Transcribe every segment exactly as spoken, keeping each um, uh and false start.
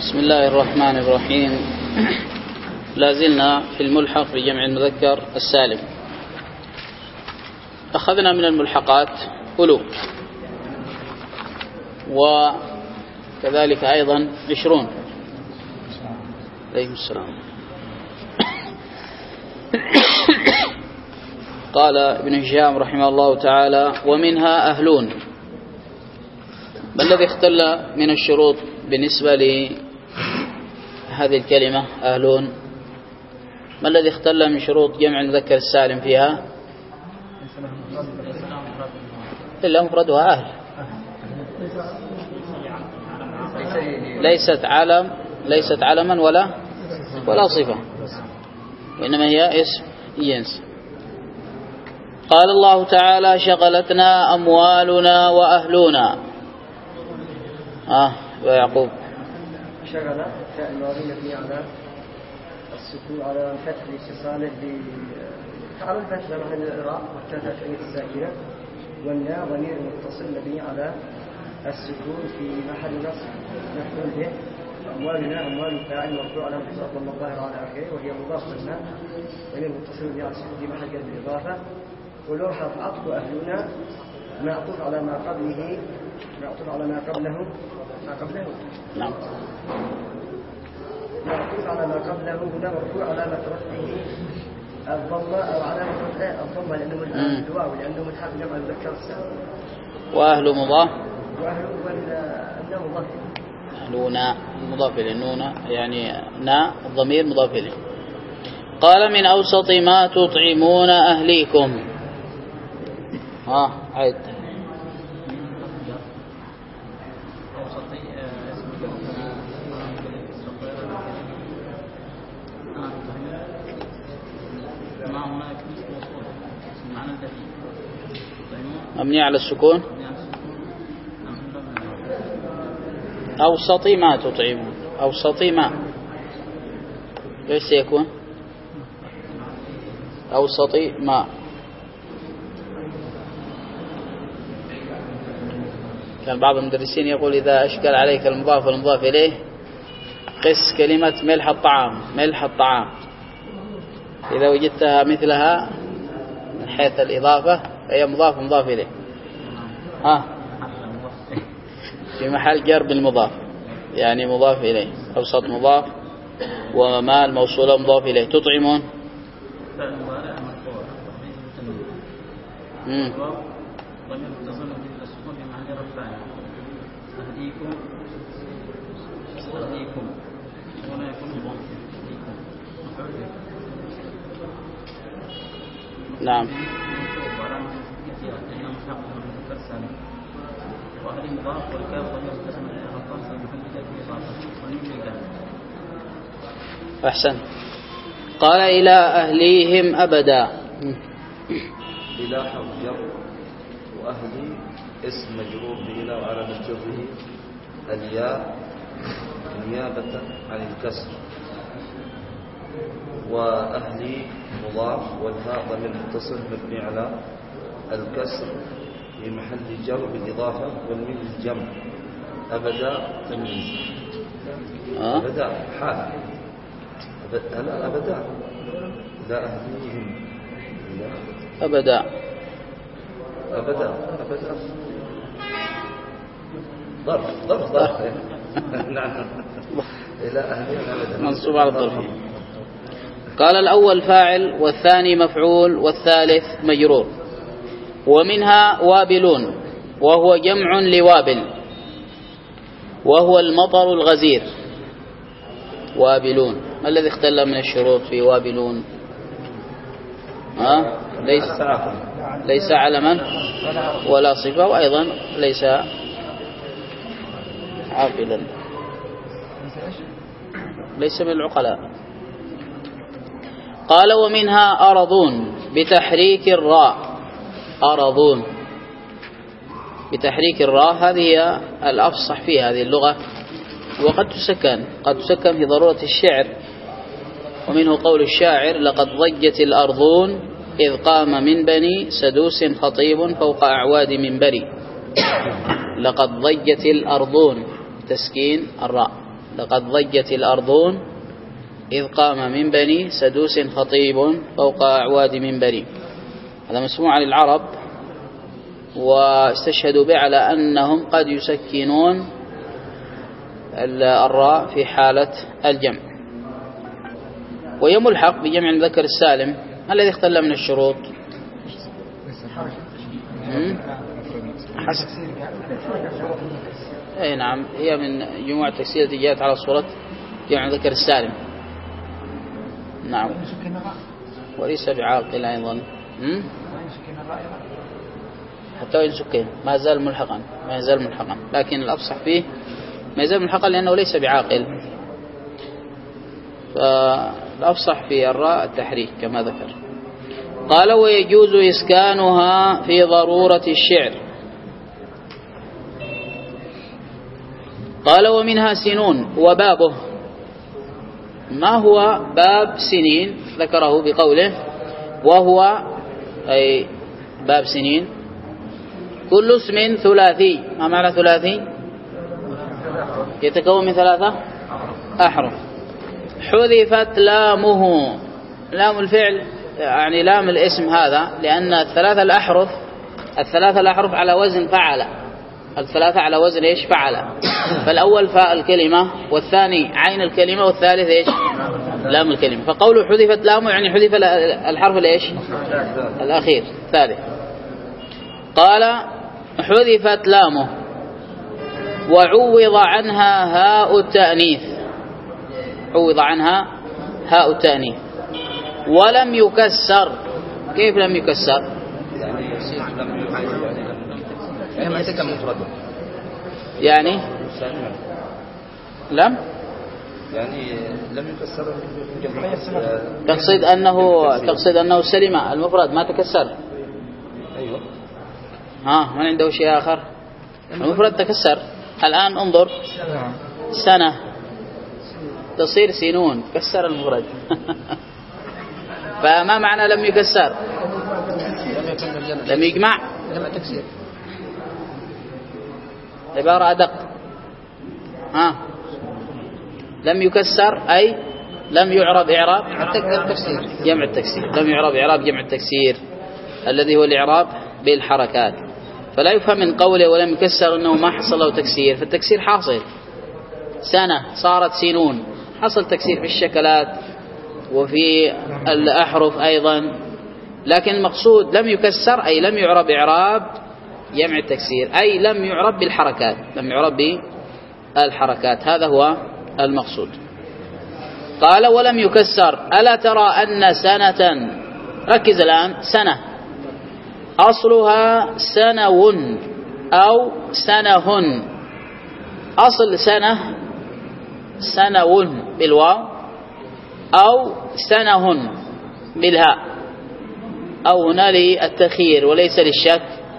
بسم الله الرحمن الرحيم. لازلنا في الملحق بجمع المذكر السالم. أخذنا من الملحقات ألو، وكذلك أيضا عشرون. عليكم السلام. قال ابن هشام رحمه الله تعالى: ومنها أهلون. ما الذي اختل من الشروط بالنسبة لهذه الكلمة أهلون؟ ما الذي اختل من شروط جمع المذكر السالم فيها؟ إلا مفردها أهل، ليست علم ليست علما ولا ولا صفة، وإنما هي اسم جنس. قال الله تعالى: شغلتنا أموالنا وأهلنا. آه ويعقوب شغل فعل ماضي مبني على السكون على الفتح لاتصاله على الفتح محل الإعراب والتاء الساكنة، والياء ضمير متصل مبني على السكون في محل نصب مفعول به. أموالنا أموال فاعل مرفوع على مصدر ضم الظاهر على آخره، وهي مضافة لنا ضمير متصل مبني على السكون في محل جر الإضافة. ولوحة عطف أهلنا معطوف على ما قبله معطوف على ما قبله ما قبله نعم معطوف على ما قبله هنا مرفوع علامة رفعه الضمة أو علامة رفعه الضمة لأنه من الواو لأنه ملحق جمع المذكر السالم. وأهل مضاف وأهل والنون مضاف. أهلنا مضاف إليه، نون يعني نا الضمير مضاف إليه. قال: من أوسط ما تطعمون أهليكم. ها عيد. مبني على السكون. أوسط ما تطعمون، أوسط ما كيف سيكون؟ أوسط ما كان بعض المدرسين يقول: إذا أشكل عليك المضاف والمضاف إليه قس كلمة ملح الطعام. ملح الطعام إذا وجدتها مثلها من حيث الإضافة هي مضاف مضاف إليه، ها في محل جر بالمضاف، يعني مضاف إليه. أوسط مضاف وما الموصولة مضاف إليه. تطعمون امم نعم. أحسن. قال: إلى أهليهم أبدا. إلى حرف جر، وأهلي اسم مجرور بإلى وعلامة جره الياء نيابة عن الكسر، وأهلي مضاف والهاء ضمير متصل مبني على الكسر في محل جر بالإضافة، والميم الجمع. أبدا تمييز. أبدا حال. لا أبدا لا أهليهم أبدا أبدا أبدا ظرف ظرف ظرف نعم. إلى أهلهم أبدا منصوب على الظرف. قال: الأول فاعل، والثاني مفعول، والثالث مجرور. ومنها وابلون، وهو جمع لوابل، وهو المطر الغزير. وابلون ما الذي اختل من الشروط في وابلون؟ ها ليس ليس علما ولا صفة، وأيضا ليس عاقلا، ليس من العقلاء. قال: ومنها أرضون بتحريك الراء. أرضون بتحريك الراء، هذه هي الأفصح في هذه اللغة، وقد تسكن قد تسكن في ضرورة الشعر. ومنه قول الشاعر: لقد ضجت الأرضون إذ قام من بني سدوس خطيب فوق أعواد منبري. لقد ضجت الأرضون تسكين الراء. لقد ضجت الأرضون إذ قام من بني سدوس خطيب فوق أعواد منبري. هذا مسموع للعرب، واستشهدوا به على أنهم قد يسكنون الراء في حالة الجمع. ويملحق بجمع المذكر السالم الذي اختل من الشروط. حسن. اي نعم، هي من جموع التكسير التي جاءت على صورة جمع المذكر السالم. نعم، وليس بعاقل أيضا، حتى وإن سكن ما زال ملحقا، ما يزال ملحقا، لكن الأفصح فيه ما يزال ملحقا لأنه ليس بعاقل. فالأفصح في الراء التحريك كما ذكر. قال ويجوز إسكانها في ضرورة الشعر. قال ومنها سنون وبابه. ما هو باب سنين؟ ذكره بقوله وهو أي باب سنين كل اسم ثلاثي. ما معنى ثلاثي؟ يتكون من ثلاثة أحرف. حذفت لامه، لام الفعل يعني لام الاسم هذا، لأن الثلاثة الأحرف الثلاثة الأحرف على وزن فعل، الثلاثة على وزن إيش؟ فعل. فالأول فاء الكلمة، والثاني عين الكلمة، والثالث إيش؟ لام الكلمة. فقوله حذفت لامه يعني حذف الحرف الإيش؟ الأخير الثالث. قال حذفت لامه وعوض عنها هاء التأنيث، عوض عنها هاء التأنيث ولم يكسر. كيف لم يكسر؟ يعني لم يعني لم يكسر. تقصد أنه تقصد أنه سلم المفرد ما تكسر. أيوة. ها من عنده شيء آخر؟ المفرد تكسر. الآن انظر، سنة تصير سنون، كسر المفرد. فما معنى لم يكسر؟ لم يجمع، عبارة أدق. ها لم يكسر أي لم يعرب إعراب جمع التكسير، لم يعرب إعراب جمع التكسير الذي هو الإعراب بالحركات. فلا يفهم من قوله ولم يكسر أنه ما حصل له تكسير، فالتكسير حاصل. سنة صارت سنون، حصل تكسير في الشكلات وفي الأحرف أيضا، لكن المقصود لم يكسر أي لم يعرب إعراب جمع التكسير، أي لم يعرب بالحركات، لم يعرب بالحركات، هذا هو المقصود. قال ولم يكسر. ألا ترى أن سنة، ركز الآن، سنة أصلها سنو أو سنهن. أصل سنة سنو بالواو أو سنهن بالهاء، أو هنا للتخيير وليس للشك،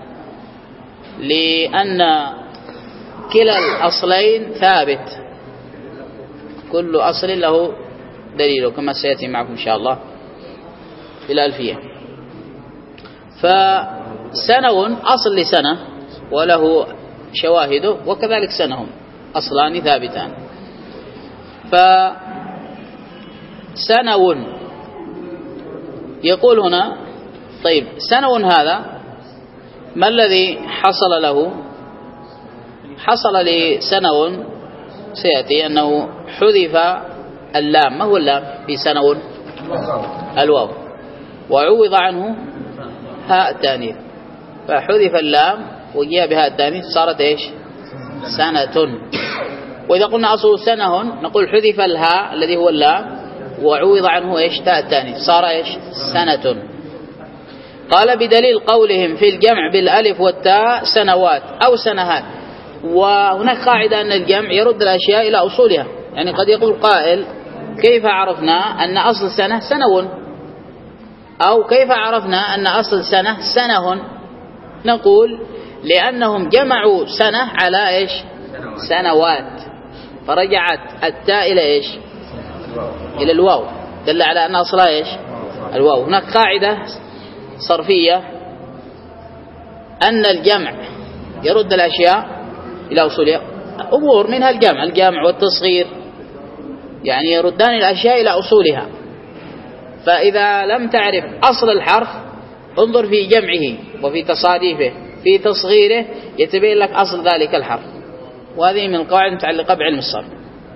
لأن كلا الأصلين ثابت، كل أصل له دليل كما سيأتي معكم إن شاء الله في الألفية. فسنو أصل لسنة وله شواهده، وكذلك سنهم أصلان ثابتان. فسنو يقول هنا، طيب سنو هذا ما الذي حصل له؟ حصل لسنو سيأتي أنه حذف اللام. ما هو اللام في سنو؟ الواو، وعوض عنه هاء التانيث، فحذف اللام وجاء بهاء التانيث صارت إيش؟ سنة. وإذا قلنا أصل سنة نقول حذف الهاء الذي هو اللام وعوض عنه إيش؟ تاء التانيث، صار إيش؟ سنة. قال بدليل قولهم في الجمع بالألف والتاء سنوات أو سنهات. وهناك قاعدة أن الجمع يرد الأشياء إلى أصولها، يعني قد يقول قائل كيف عرفنا أن أصل سنة سنو، أو كيف عرفنا أن أصل سنة سنه؟ نقول لأنهم جمعوا سنة على إيش؟ سنوات، فرجعت التاء إلى إيش؟ إلى الواو، دل على أن أصلها إيش؟ الواو. هناك قاعدة صرفية أن الجمع يرد الأشياء إلى أصولها، أمور منها الجمع الجمع والتصغير يعني يردان الأشياء إلى أصولها. فإذا لم تعرف أصل الحرف انظر في جمعه وفي تصاديفه في تصغيره يتبين لك أصل ذلك الحرف، وهذه من القواعد المتعلقة بعلم الصرف.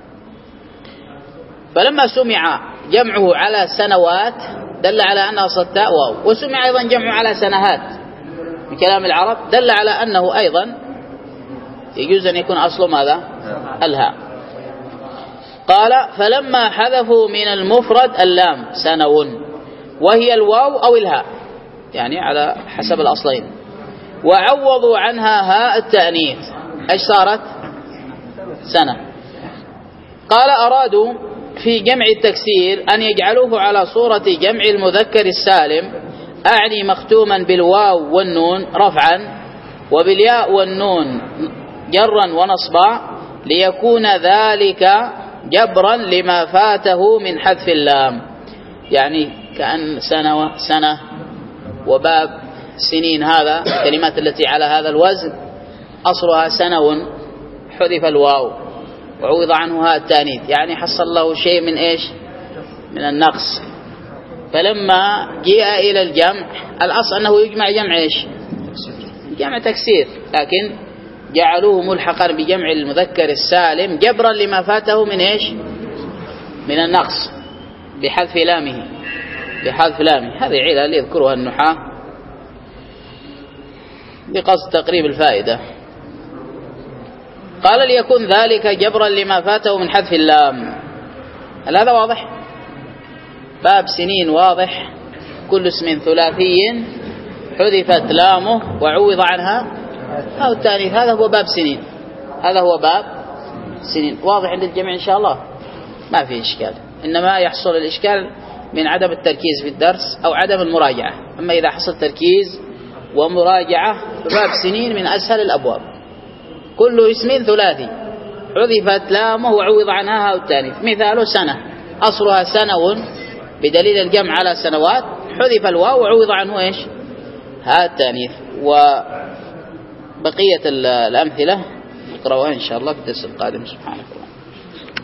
فلما سمع جمعه على سنوات دل على أنه أصل التاء واو، وسمع أيضا جمعه على سنهات من كلام العرب دل على أنه أيضا يجوز أن يكون أصله ماذا؟ الهاء. قال فلما حذفوا من المفرد اللام سنو وهي الواو أو الهاء، يعني على حسب الأصلين، وعوضوا عنها هاء التأنيث، ايش صارت؟ سنة. قال أرادوا في جمع التكسير أن يجعلوه على صورة جمع المذكر السالم، أعني مختوما بالواو والنون رفعا وبالياء والنون جرا ونصبا، ليكون ذلك جبرا لما فاته من حذف اللام. يعني كأن سنة سنة وباب سنين، هذا الكلمات التي على هذا الوزن أصلها سنو حذف الواو وعوض عنه هاء التانيث، يعني حصل له شيء من إيش؟ من النقص. فلما جاء إلى الجمع الأصل أنه يجمع جمع إيش؟ جمع تكسير، لكن جعلوه ملحقا بجمع المذكر السالم جبرا لما فاته من إيش؟ من النقص بحذف لامه بحذف لامه. هذه علل يذكرها النحاة بقصد تقريب الفائدة. قال ليكون ذلك جبرا لما فاته من حذف اللام. هل هذا واضح؟ باب سنين واضح، كل اسم ثلاثي حذفت لامه وعوض عنها أو التانيث، هذا هو باب سنين، هذا هو باب سنين واضح عند الجميع إن شاء الله، ما في إشكال. إنما يحصل الإشكال من عدم التركيز في الدرس أو عدم المراجعة. أما إذا حصل تركيز ومراجعة فباب سنين من أسهل الأبواب. كل اسم ثلاثي حذفت لامه وعوض عنها أو التانيث، مثاله سنة أصلها سنو بدليل الجمع على سنوات، حذف الواو وعوض عنه إيش؟ ها التانيث. وبقية الأمثلة نقرأها إن شاء الله في الدرس القادم. سبحانك.